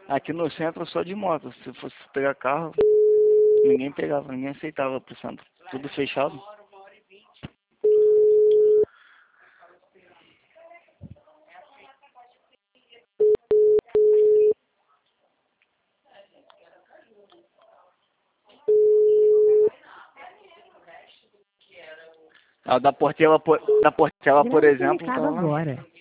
Aqui no centro só de moto. Se fosse pegar carro, ninguém pegava, ninguém aceitava pro centro. Tudo fechado. A da Portela, por exemplo, Grave o recado tava... agora.